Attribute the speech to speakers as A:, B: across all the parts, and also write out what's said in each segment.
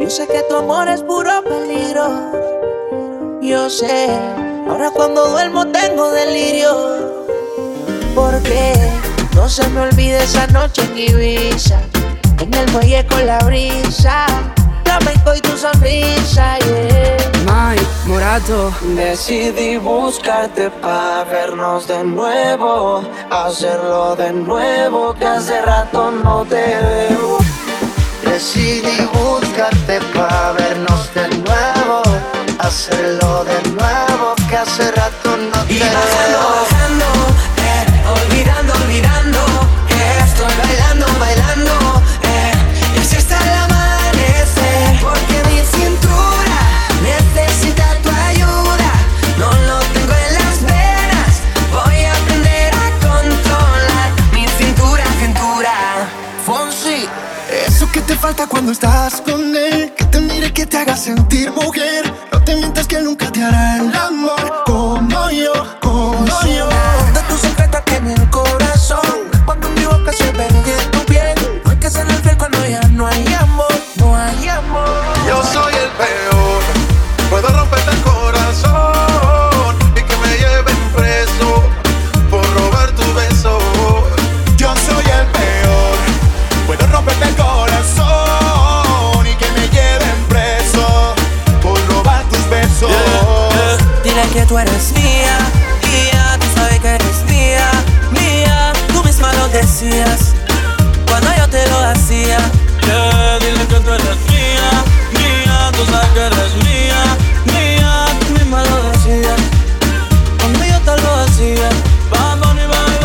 A: Yo sé que tu amor es puro peligro. Yo sé, ahora cuando duermo tengo delirio. Porque no se me olvide esa noche en Ibiza, en el muelle con la brisa, flamenco y tu sonrisa, yeah.
B: Mike Morato.
A: Decidí buscarte pa' vernos de nuevo, hacerlo de nuevo, que hace rato no te veo.
C: Decidí buscarte pa' vernos de nuevo, hacerlo de nuevo, que hace rato no te veo.
A: Bajando, olvidando, olvidando, estoy bailando, bailando, y así hasta el amanecer. Porque mi cintura necesita tu ayuda, no lo tengo en las venas, voy a aprender a controlar mi cintura, cintura. Fonsi.
C: Eso que te falta cuando estás con él, que te mire, que te haga sentir mujer. No te mientas que nunca te hará el amor como yo, como yo.
A: De tu secreto tiene el corazón, cuando mi boca se pegue tu piel. No hay que ser fiel cuando ya no hay amor, no hay amor.
D: Yo soy el peor, puedo romperte el corazón y que me lleven preso por robar tu beso.
C: Yo soy el peor, puedo romperte el corazón y que me lleven preso por robar tus besos.
A: Dile que tú eres mía, mía, tú sabes que eres mía, mía. Tú misma lo decías cuando yo te lo hacía. Dile que tú eres mía, mía, tú sabes que eres mía, mía. Tú misma lo decías cuando yo te lo hacía. Vamos,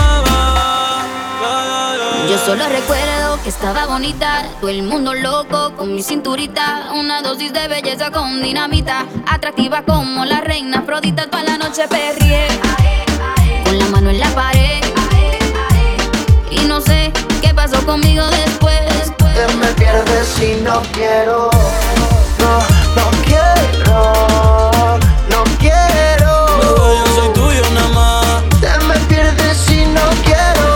E: Yo solo recuerdo que estaba bonita, todo el mundo loco con mi cinturita. Una dosis de belleza con dinamita, atractiva como la reina Afrodita. Toda la noche perrié, con la mano en la pared, y no sé qué pasó conmigo después.
C: Te me pierdes si no quiero, no quiero, no quiero.
A: Yo soy tuyo nada más.
C: Te me pierdes si no quiero,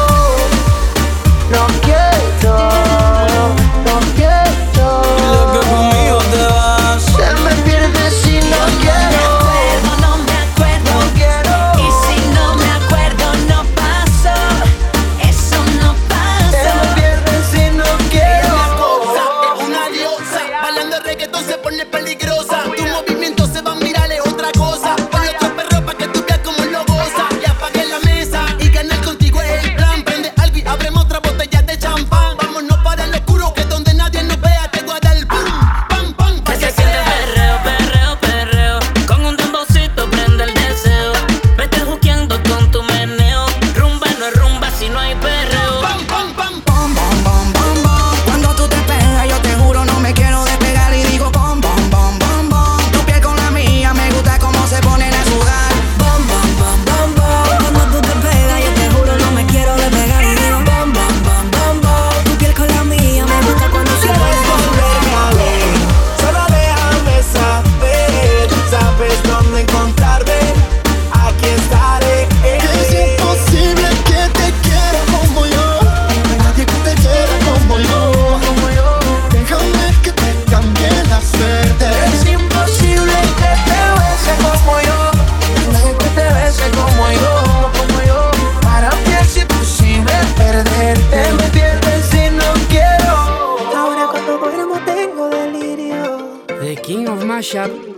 C: no quiero, no quiero.
A: Dile que conmigo te vas.
C: Te me pierdes si no quiero.
E: No me acuerdo,
A: No quiero.
E: y si no me acuerdo no pasó, eso no
A: Te me
E: pasó.
A: pierdes si no quiero.
F: Es una diosa, bailando reggaetón se pone peligrosa. Tu movimiento se va a mirar, es otra cosa. Ponle otro perro pa' que tú veas cómo lo goza. Y apague la mesa y ganar contigo es el plan. Prende algo y abremos otra botella de champán. Vámonos para el oscuro, que donde nadie nos vea te voy a dar el pum, pam, pam, pa'
G: Que
F: que
G: se siente
F: creas.
G: perreo, perreo, perreo. Con un tambocito prende el deseo. Vete juqueando con tu meneo. Rumba no es rumba si no hay perreo.
F: Pam, pam, pam,
B: Bom, bom, bom, bom, bom. Cuando tú te pegas, yo te juro no me quiero despegar y digo bom, bom, bom, bom, bom. Tu piel con la mía, me gusta cómo se ponen a sudar. Bom, bom, bom, bom, bom. Cuando tú te pegas, yo te juro no me quiero despegar y digo bom, bom, bom, bom, bom. Tu piel con la mía, me gusta cuando se
C: Quieres volverme a ver, solo déjame saber. Sabes dónde encontrarme, aquí estaré. Es imposible que te quiera como yo, no hay nadie que te quiera como yo, como yo. Déjame que te cambie la suerte.
A: Es imposible que te bese como yo, nadie que te bese como yo, como yo. Para mí es imposible perderte. Me pierdes si no quiero. Ahora cuando duermo tengo delirio.
B: The King of Mashup.